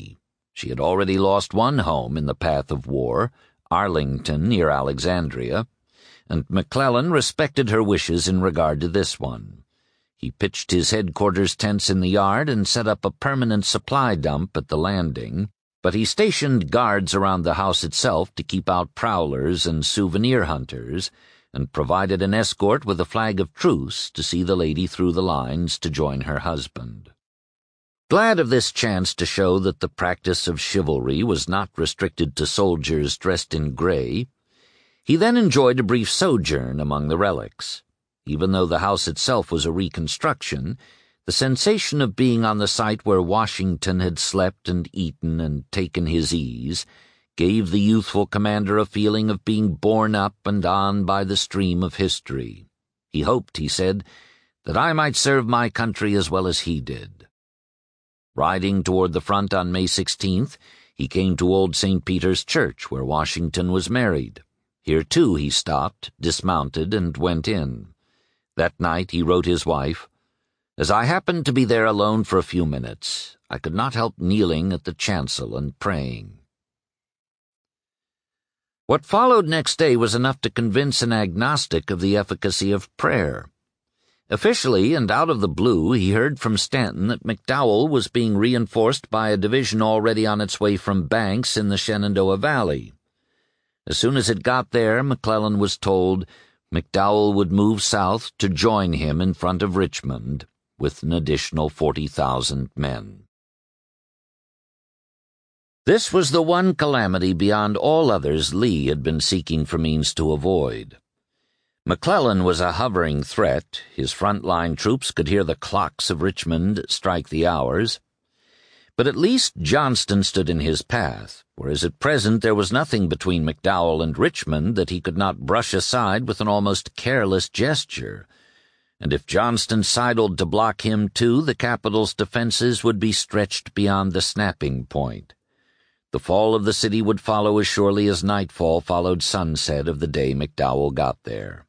She had already lost one home in the path of war, Arlington near Alexandria, and McClellan respected her wishes in regard to this one. He pitched his headquarters tents in the yard and set up a permanent supply dump at the landing, but he stationed guards around the house itself to keep out prowlers and souvenir hunters, and provided an escort with a flag of truce to see the lady through the lines to join her husband. Glad of this chance to show that the practice of chivalry was not restricted to soldiers dressed in gray, he then enjoyed a brief sojourn among the relics. Even though the house itself was a reconstruction, the sensation of being on the site where Washington had slept and eaten and taken his ease gave the youthful commander a feeling of being borne up and on by the stream of history. He hoped, he said, that I might serve my country as well as he did. Riding toward the front on May sixteenth, he came to Old Saint Peter's Church, where Washington was married. Here, too, he stopped, dismounted, and went in. That night he wrote his wife, "As I happened to be there alone for a few minutes, I could not help kneeling at the chancel and praying." What followed next day was enough to convince an agnostic of the efficacy of prayer. Officially and out of the blue, he heard from Stanton that McDowell was being reinforced by a division already on its way from Banks in the Shenandoah Valley. As soon as it got there, McClellan was told McDowell would move south to join him in front of Richmond with an additional forty thousand men. This was the one calamity beyond all others Lee had been seeking for means to avoid. McClellan was a hovering threat. His front-line troops could hear the clocks of Richmond strike the hours. But at least Johnston stood in his path, whereas at present there was nothing between McDowell and Richmond that he could not brush aside with an almost careless gesture. And if Johnston sidled to block him too, the capital's defenses would be stretched beyond the snapping point. The fall of the city would follow as surely as nightfall followed sunset of the day McDowell got there.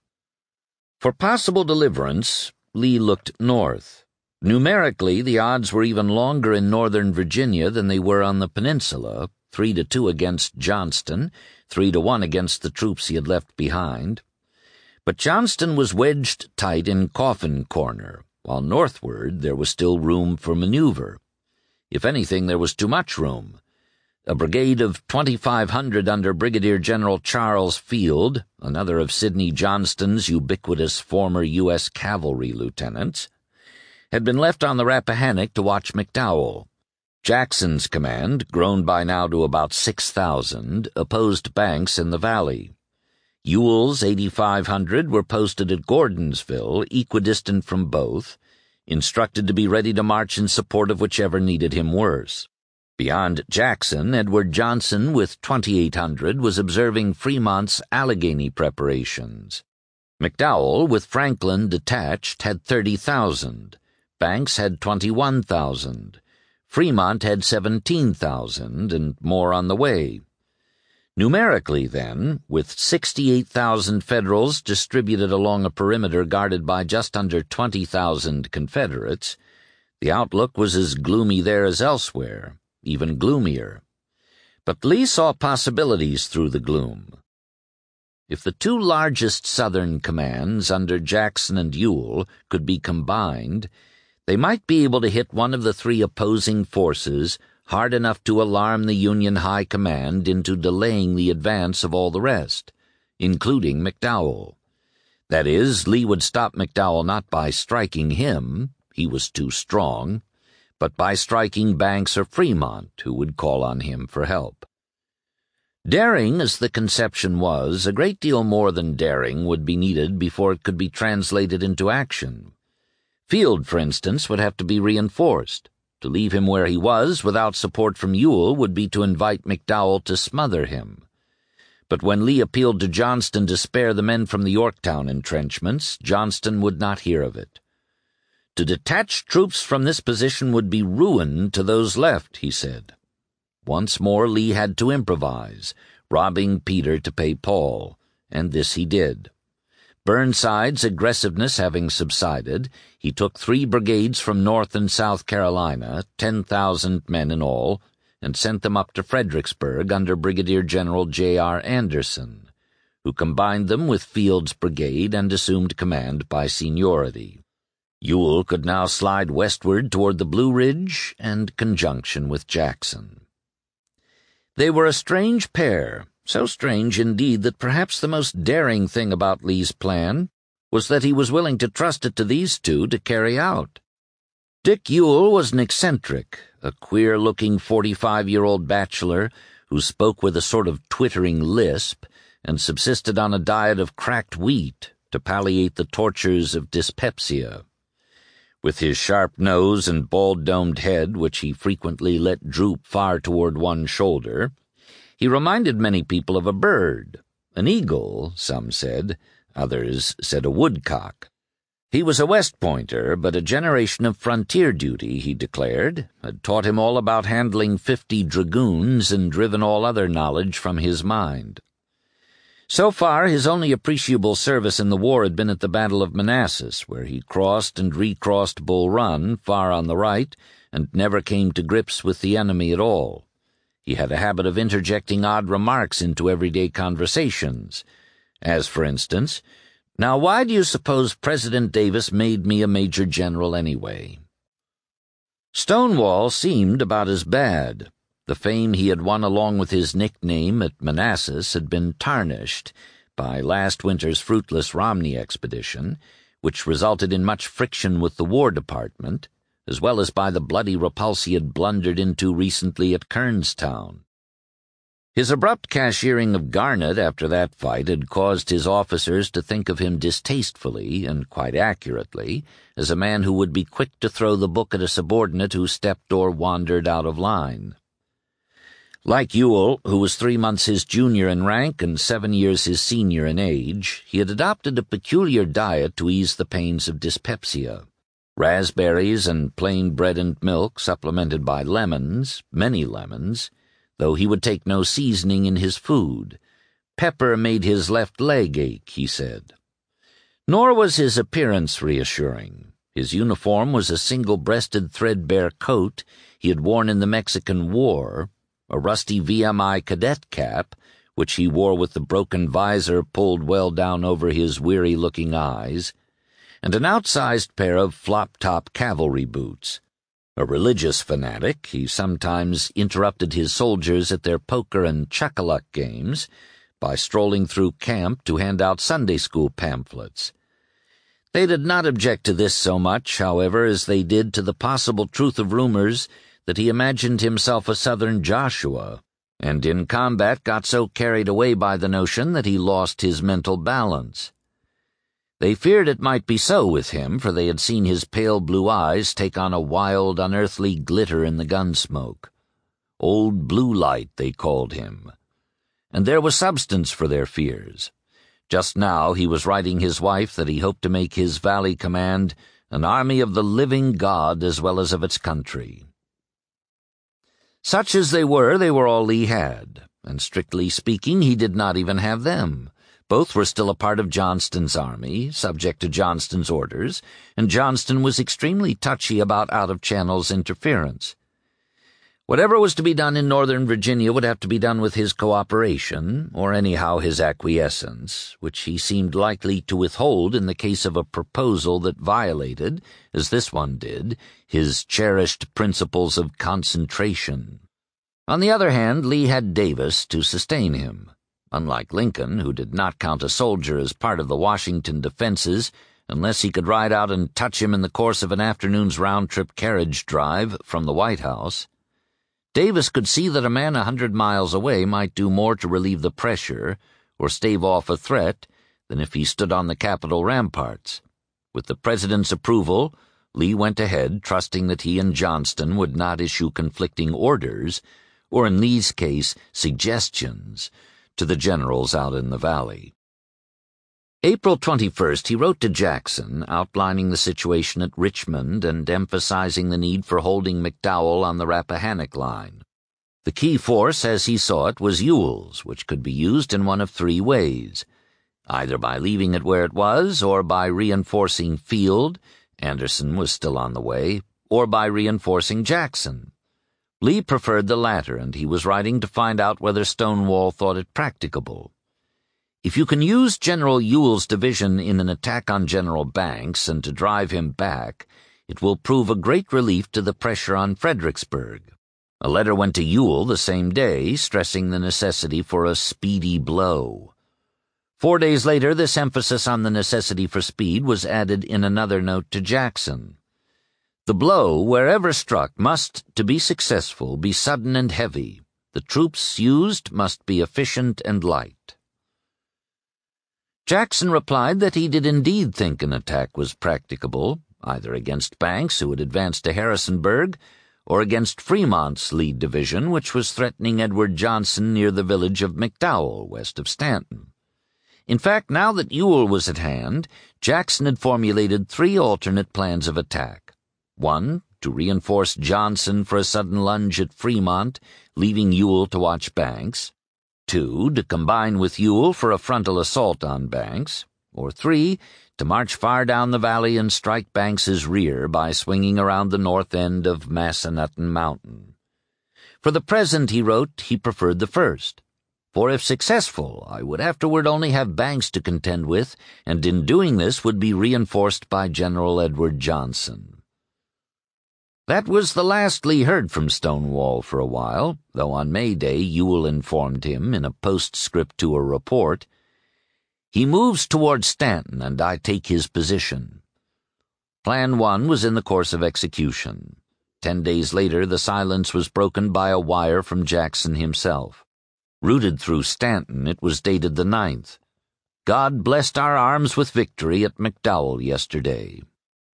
For possible deliverance, Lee looked north. Numerically, the odds were even longer in northern Virginia than they were on the peninsula, three to two against Johnston, three to one against the troops he had left behind. But Johnston was wedged tight in Coffin Corner, while northward there was still room for maneuver. If anything, there was too much room. A brigade of twenty-five hundred under Brigadier General Charles Field, another of Sidney Johnston's ubiquitous former U S cavalry lieutenants, had been left on the Rappahannock to watch McDowell. Jackson's command, grown by now to about six thousand, opposed Banks in the valley. Ewell's eighty-five hundred were posted at Gordonsville, equidistant from both, instructed to be ready to march in support of whichever needed him worse. Beyond Jackson, Edward Johnson, with twenty-eight hundred, was observing Fremont's Allegheny preparations. McDowell, with Franklin detached, had thirty thousand. Banks had twenty-one thousand. Fremont had seventeen thousand, and more on the way. Numerically, then, with sixty-eight thousand Federals distributed along a perimeter guarded by just under twenty thousand Confederates, the outlook was as gloomy there as elsewhere, even gloomier. But Lee saw possibilities through the gloom. If the two largest Southern commands under Jackson and Ewell could be combined, they might be able to hit one of the three opposing forces hard enough to alarm the Union High Command into delaying the advance of all the rest, including McDowell. That is, Lee would stop McDowell not by striking him, he was too strong, but by striking Banks or Fremont, who would call on him for help. Daring as the conception was, a great deal more than daring would be needed before it could be translated into action. Field, for instance, would have to be reinforced. To leave him where he was without support from Ewell would be to invite McDowell to smother him. But when Lee appealed to Johnston to spare the men from the Yorktown entrenchments, Johnston would not hear of it. To detach troops from this position would be ruin to those left, he said. Once more Lee had to improvise, robbing Peter to pay Paul, and this he did. Burnside's aggressiveness having subsided, he took three brigades from North and South Carolina, ten thousand men in all, and sent them up to Fredericksburg under Brigadier General J R Anderson, who combined them with Field's brigade and assumed command by seniority. Ewell could now slide westward toward the Blue Ridge and conjunction with Jackson. They were a strange pair, so strange indeed that perhaps the most daring thing about Lee's plan was that he was willing to trust it to these two to carry out. Dick Ewell was an eccentric, a queer-looking forty-five-year-old bachelor who spoke with a sort of twittering lisp and subsisted on a diet of cracked wheat to palliate the tortures of dyspepsia. With his sharp nose and bald-domed head, which he frequently let droop far toward one shoulder, he reminded many people of a bird, an eagle, some said, others said a woodcock. He was a West Pointer, but a generation of frontier duty, he declared, had taught him all about handling fifty dragoons and driven all other knowledge from his mind. So far, his only appreciable service in the war had been at the Battle of Manassas, where he crossed and recrossed Bull Run, far on the right, and never came to grips with the enemy at all. He had a habit of interjecting odd remarks into everyday conversations, as, for instance, "Now why do you suppose President Davis made me a major general anyway?" Stonewall seemed about as bad. The fame he had won along with his nickname at Manassas had been tarnished by last winter's fruitless Romney expedition, which resulted in much friction with the War Department, as well as by the bloody repulse he had blundered into recently at Kernstown. His abrupt cashiering of Garnett after that fight had caused his officers to think of him distastefully, and quite accurately, as a man who would be quick to throw the book at a subordinate who stepped or wandered out of line. Like Ewell, who was three months his junior in rank and seven years his senior in age, he had adopted a peculiar diet to ease the pains of dyspepsia. Raspberries and plain bread and milk supplemented by lemons, many lemons, though he would take no seasoning in his food. Pepper made his left leg ache, he said. Nor was his appearance reassuring. His uniform was a single-breasted threadbare coat he had worn in the Mexican War, a rusty V M I cadet cap, which he wore with the broken visor pulled well down over his weary-looking eyes, and an outsized pair of flop-top cavalry boots. A religious fanatic, he sometimes interrupted his soldiers at their poker and chuck-a-luck games by strolling through camp to hand out Sunday school pamphlets. They did not object to this so much, however, as they did to the possible truth of rumors that he imagined himself a Southern Joshua, and in combat got so carried away by the notion that he lost his mental balance. They feared it might be so with him, for they had seen his pale blue eyes take on a wild, unearthly glitter in the gun smoke. Old Blue Light, they called him. And there was substance for their fears. Just now he was writing his wife that he hoped to make his Valley Command an army of the living God as well as of its country. Such as they were, they were all Lee had, and strictly speaking, he did not even have them. Both were still a part of Johnston's army, subject to Johnston's orders, and Johnston was extremely touchy about out-of-channels interference. Whatever was to be done in Northern Virginia would have to be done with his cooperation, or anyhow his acquiescence, which he seemed likely to withhold in the case of a proposal that violated, as this one did, his cherished principles of concentration. On the other hand, Lee had Davis to sustain him. Unlike Lincoln, who did not count a soldier as part of the Washington defenses unless he could ride out and touch him in the course of an afternoon's round-trip carriage drive from the White House, Davis could see that a man a hundred miles away might do more to relieve the pressure or stave off a threat than if he stood on the Capitol ramparts. With the President's approval, Lee went ahead, trusting that he and Johnston would not issue conflicting orders, or in Lee's case, suggestions, to the generals out in the valley. April twenty-first, he wrote to Jackson, outlining the situation at Richmond and emphasizing the need for holding McDowell on the Rappahannock line. The key force, as he saw it, was Ewell's, which could be used in one of three ways, either by leaving it where it was, or by reinforcing Field — Anderson was still on the way — or by reinforcing Jackson. Lee preferred the latter, and he was writing to find out whether Stonewall thought it practicable. If you can use General Ewell's division in an attack on General Banks and to drive him back, it will prove a great relief to the pressure on Fredericksburg. A letter went to Ewell the same day, stressing the necessity for a speedy blow. Four days later, this emphasis on the necessity for speed was added in another note to Jackson. The blow, wherever struck, must, to be successful, be sudden and heavy. The troops used must be efficient and light. Jackson replied that he did indeed think an attack was practicable, either against Banks, who had advanced to Harrisonburg, or against Fremont's lead division, which was threatening Edward Johnson near the village of McDowell, west of Stanton. In fact, now that Ewell was at hand, Jackson had formulated three alternate plans of attack. One, to reinforce Johnson for a sudden lunge at Fremont, leaving Ewell to watch Banks. Two, to combine with Ewell for a frontal assault on Banks. Or three, to march far down the valley and strike Banks's rear by swinging around the north end of Massanutten Mountain. For the present, he wrote, he preferred the first. For if successful, I would afterward only have Banks to contend with, and in doing this would be reinforced by General Edward Johnson. That was the last Lee heard from Stonewall for a while, though on May Day Ewell informed him, in a postscript to a report, "He moves toward Stanton, and I take his position." Plan one was in the course of execution. Ten days later, the silence was broken by a wire from Jackson himself. Routed through Stanton, it was dated the ninth. "God blessed our arms with victory at McDowell yesterday."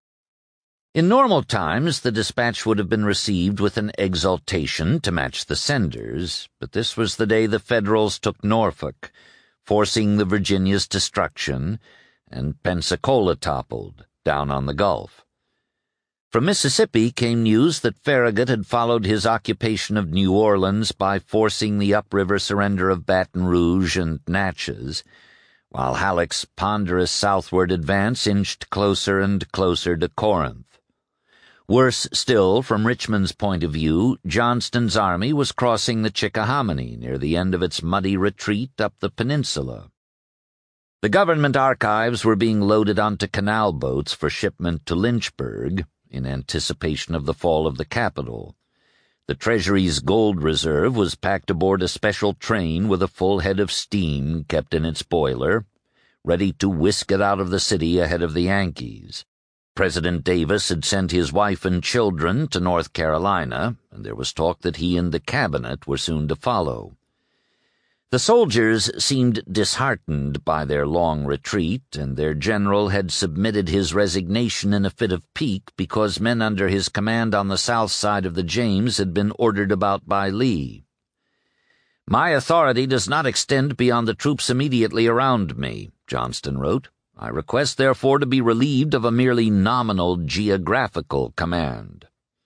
In normal times, the dispatch would have been received with an exultation to match the sender's, but this was the day the Federals took Norfolk, forcing the Virginia's destruction, and Pensacola toppled, down on the Gulf. From Mississippi came news that Farragut had followed his occupation of New Orleans by forcing the upriver surrender of Baton Rouge and Natchez, while Halleck's ponderous southward advance inched closer and closer to Corinth. Worse still, from Richmond's point of view, Johnston's army was crossing the Chickahominy near the end of its muddy retreat up the peninsula. The government archives were being loaded onto canal boats for shipment to Lynchburg, in anticipation of the fall of the capital. The Treasury's gold reserve was packed aboard a special train with a full head of steam kept in its boiler, ready to whisk it out of the city ahead of the Yankees. President Davis had sent his wife and children to North Carolina, and there was talk that he and the cabinet were soon to follow. The soldiers seemed disheartened by their long retreat, and their general had submitted his resignation in a fit of pique because men under his command on the south side of the James had been ordered about by Lee. "My authority does not extend beyond the troops immediately around me," Johnston wrote. "I request, therefore, to be relieved of a merely nominal geographical command."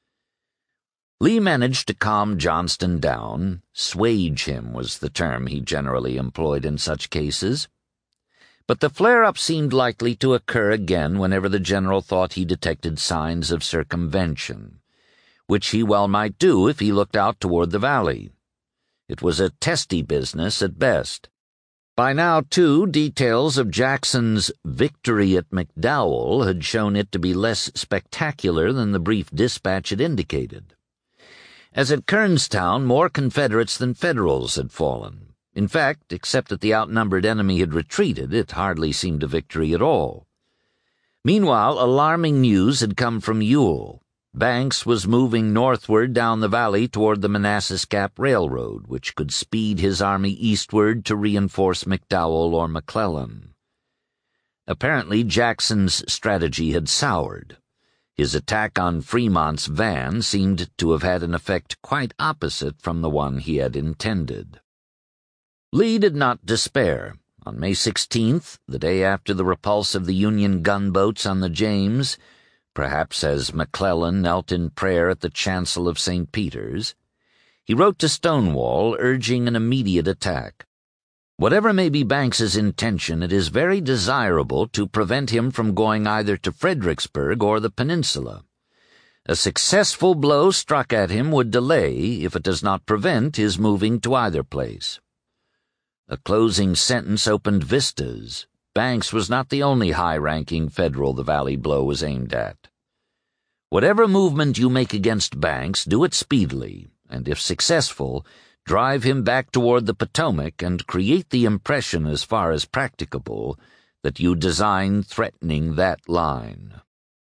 Lee managed to calm Johnston down. "Swage him" was the term he generally employed in such cases. But the flare-up seemed likely to occur again whenever the general thought he detected signs of circumvention, which he well might do if he looked out toward the valley. It was a testy business at best. By now, too, details of Jackson's victory at McDowell had shown it to be less spectacular than the brief dispatch had indicated. As at Kernstown, more Confederates than Federals had fallen. In fact, except that the outnumbered enemy had retreated, it hardly seemed a victory at all. Meanwhile, alarming news had come from Ewell. Banks was moving northward down the valley toward the Manassas Gap Railroad, which could speed his army eastward to reinforce McDowell or McClellan. Apparently, Jackson's strategy had soured. His attack on Fremont's van seemed to have had an effect quite opposite from the one he had intended. Lee did not despair. On May sixteenth, the day after the repulse of the Union gunboats on the James, perhaps as McClellan knelt in prayer at the chancel of Saint Peter's, he wrote to Stonewall urging an immediate attack. "Whatever may be Banks's intention, it is very desirable to prevent him from going either to Fredericksburg or the peninsula. A successful blow struck at him would delay, if it does not prevent, his moving to either place. A closing sentence opened vistas. Banks was not the only high-ranking Federal the Valley blow was aimed at. Whatever movement you make against Banks, do it speedily, and if successful, drive him back toward the Potomac and create the impression as far as practicable that you design threatening that line.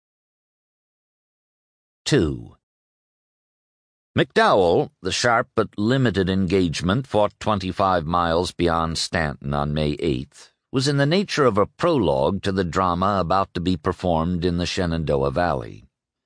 two. McDowell, the sharp but limited engagement fought twenty-five miles beyond Stanton on May eighth, was in the nature of a prologue to the drama about to be performed in the Shenandoah Valley.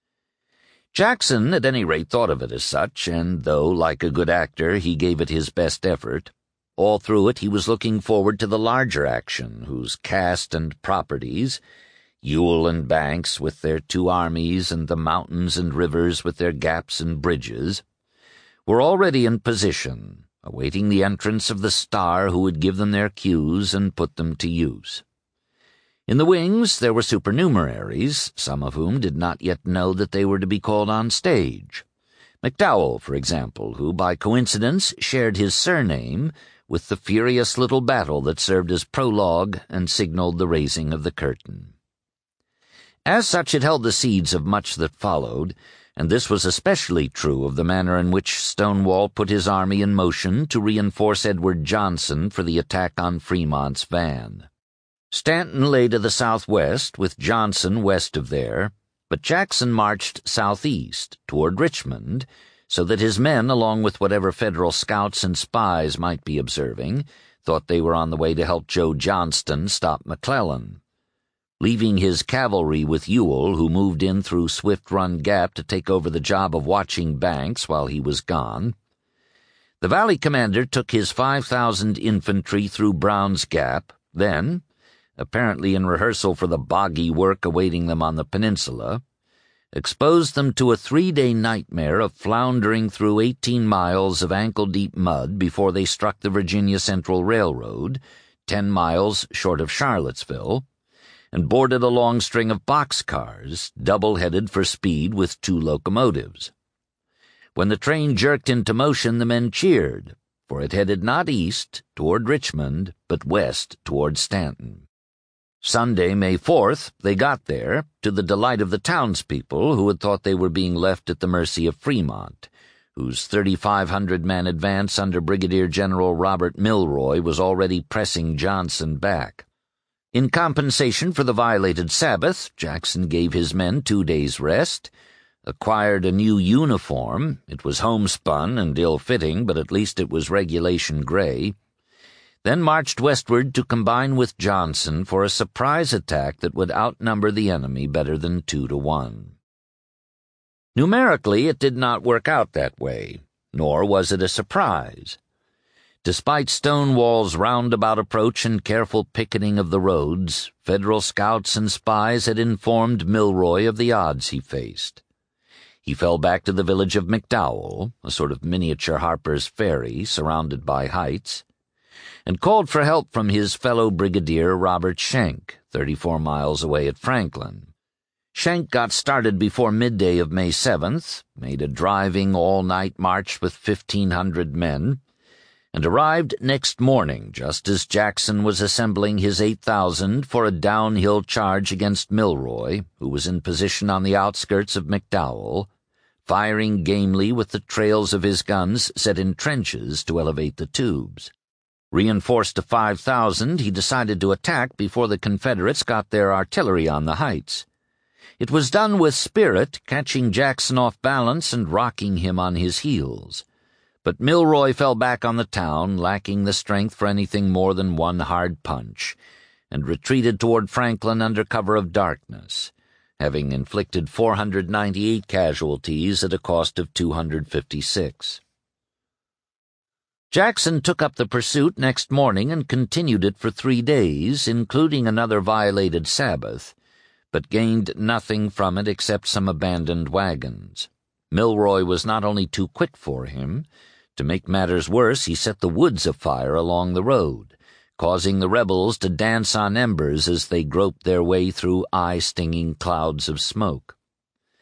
Jackson, at any rate, thought of it as such, and though, like a good actor, he gave it his best effort, all through it he was looking forward to the larger action, whose cast and properties, Ewell and Banks with their two armies and the mountains and rivers with their gaps and bridges, were already in position, awaiting the entrance of the star who would give them their cues and put them to use. In the wings there were supernumeraries, some of whom did not yet know that they were to be called on stage. McDowell, for example, who by coincidence shared his surname with the furious little battle that served as prologue and signaled the raising of the curtain. As such, it held the seeds of much that followed, and this was especially true of the manner in which Stonewall put his army in motion to reinforce Edward Johnson for the attack on Fremont's van. Stanton lay to the southwest, with Johnson west of there, but Jackson marched southeast, toward Richmond, so that his men, along with whatever Federal scouts and spies might be observing, thought they were on the way to help Joe Johnston stop McClellan. Leaving his cavalry with Ewell, who moved in through Swift Run Gap to take over the job of watching Banks while he was gone, the Valley commander took his five thousand infantry through Brown's Gap, then, apparently in rehearsal for the boggy work awaiting them on the peninsula, exposed them to a three-day nightmare of floundering through eighteen miles of ankle-deep mud before they struck the Virginia Central Railroad, ten miles short of Charlottesville, and boarded a long string of boxcars, double-headed for speed with two locomotives. When the train jerked into motion, the men cheered, for it headed not east, toward Richmond, but west, toward Stanton. Sunday, May fourth, they got there, to the delight of the townspeople who had thought they were being left at the mercy of Fremont, whose thirty-five hundred man advance under Brigadier General Robert Milroy was already pressing Johnson back. In compensation for the violated Sabbath, Jackson gave his men two days' rest, acquired a new uniform. It was homespun and ill-fitting, but at least it was regulation gray, then marched westward to combine with Johnson for a surprise attack that would outnumber the enemy better than two to one. Numerically, it did not work out that way, nor was it a surprise. Despite Stonewall's roundabout approach and careful picketing of the roads, Federal scouts and spies had informed Milroy of the odds he faced. He fell back to the village of McDowell, a sort of miniature Harper's Ferry surrounded by heights, and called for help from his fellow brigadier Robert Schenck, thirty-four miles away at Franklin. Schenck got started before midday of May seventh, made a driving all-night march with fifteen hundred men, and arrived next morning just as Jackson was assembling his eight thousand for a downhill charge against Milroy, who was in position on the outskirts of McDowell, firing gamely with the trails of his guns set in trenches to elevate the tubes. Reinforced to five thousand, he decided to attack before the Confederates got their artillery on the heights. It was done with spirit, catching Jackson off balance and rocking him on his heels. But Milroy fell back on the town, lacking the strength for anything more than one hard punch, and retreated toward Franklin under cover of darkness, having inflicted four hundred ninety-eight casualties at a cost of two hundred fifty-six. Jackson took up the pursuit next morning and continued it for three days, including another violated Sabbath, but gained nothing from it except some abandoned wagons. Milroy was not only too quick for him. To make matters worse, he set the woods afire along the road, causing the rebels to dance on embers as they groped their way through eye-stinging clouds of smoke.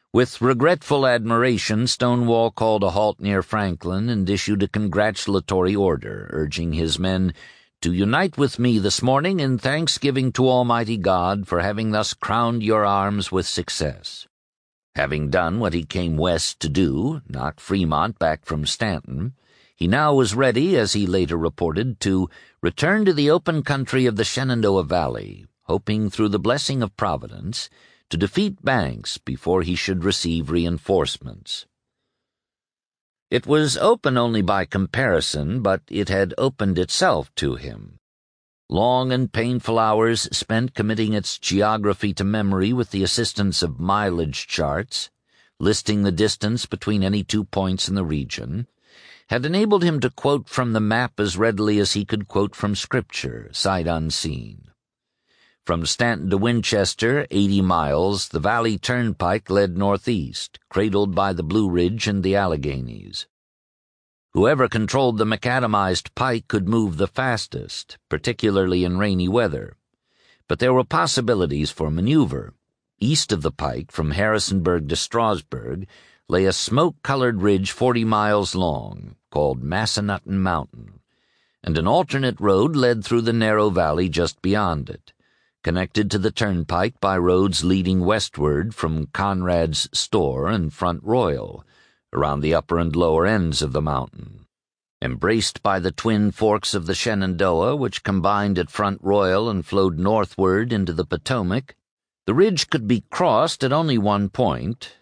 With regretful admiration, Stonewall called a halt near Franklin and issued a congratulatory order, urging his men to unite with me this morning in thanksgiving to Almighty God for having thus crowned your arms with success. Having done what he came west to do, knock Fremont back from Stanton, he now was ready, as he later reported, to return to the open country of the Shenandoah Valley, hoping through the blessing of Providence to defeat Banks before he should receive reinforcements. It was open only by comparison, but it had opened itself to him. Long and painful hours spent committing its geography to memory with the assistance of mileage charts, listing the distance between any two points in the region, had enabled him to quote from the map as readily as he could quote from Scripture, sight unseen. From Stanton to Winchester, eighty miles, the Valley Turnpike led northeast, cradled by the Blue Ridge and the Alleghanies. Whoever controlled the macadamized pike could move the fastest, particularly in rainy weather. But there were possibilities for maneuver. East of the pike, from Harrisonburg to Strasburg, lay a smoke-colored ridge forty miles long, called Massanutten Mountain, and an alternate road led through the narrow valley just beyond it, connected to the turnpike by roads leading westward from Conrad's Store and Front Royal, around the upper and lower ends of the mountain. Embraced by the twin forks of the Shenandoah, which combined at Front Royal and flowed northward into the Potomac, the ridge could be crossed at only one point,